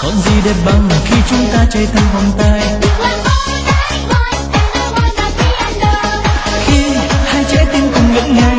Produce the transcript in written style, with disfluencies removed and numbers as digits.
Còn gì đẹp bằng khi chúng ta chơi thân vòng tay. Khi hai trái tim cùng ngỡ ngàng